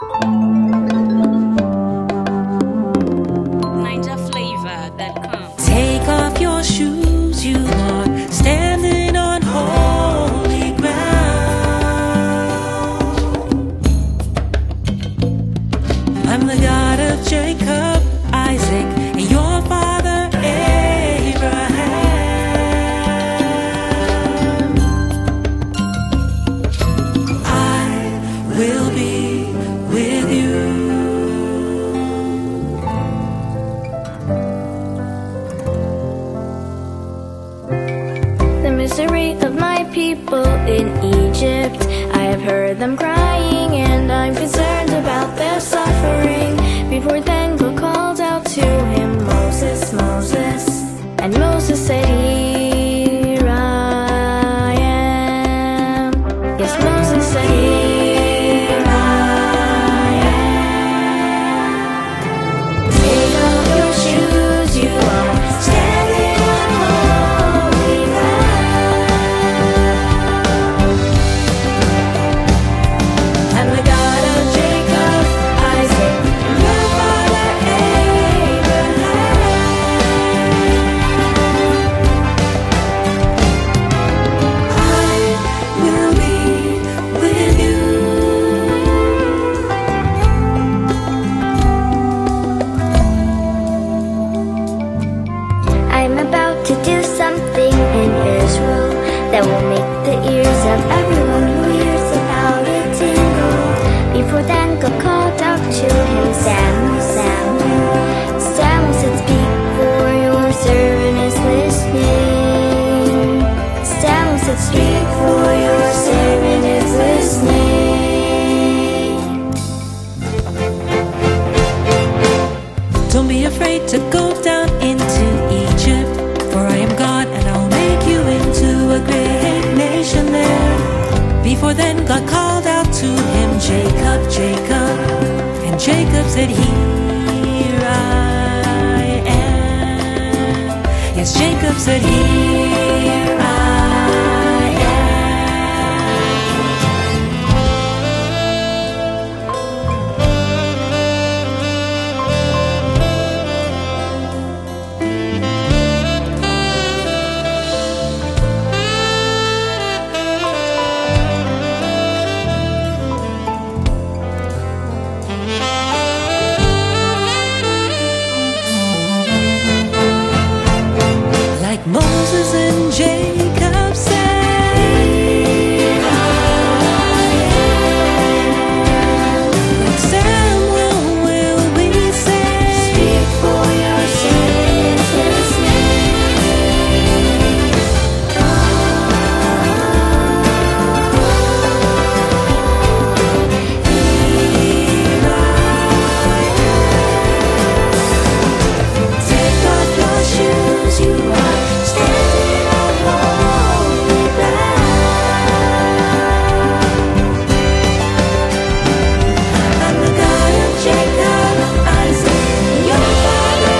NinjaFlavor.com. Take off your shoes, you are standing on holy ground. I'm the God of Jacob, Isaac, and your father Abraham. I will be with you. The misery of my people in Egypt, I have heard them crying, and I'm concerned about their suffering. Before then God called out to him, Moses, Moses. And Moses said, here I am. Yes, Moses said, here I am. Take off your shoes, you are standing on holy ground. I'm the God of Jacob, Isaac, and your father Abraham. I will be with you. I'm about to do something in Israel that will make the ears of everyone who hears about it tingle. Before then God called out to him, Samuel, Samuel. Samuel said, speak, for your servant is listening. Samuel said, speak, for your servant is listening. Don't be afraid to go down into Egypt, for I am God and I'll make you into a great nation there. Before then God called out to him, Jacob, Jacob. And Jacob said, here I am. Yes, Jacob said, here I am. Like Moses and Jacob said, here I am. Like Samuel will we say, Speak, for your servant is listening. Take off your shoes, you are standing on holy ground. I'm the God of Jacob, Isaac, and your father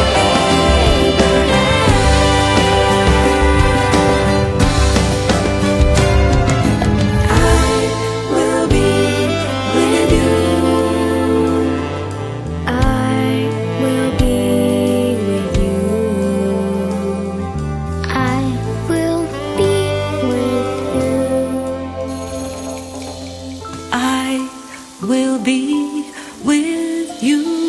Abraham. I will be with you. I will be with you. I will be with you. I will be with you.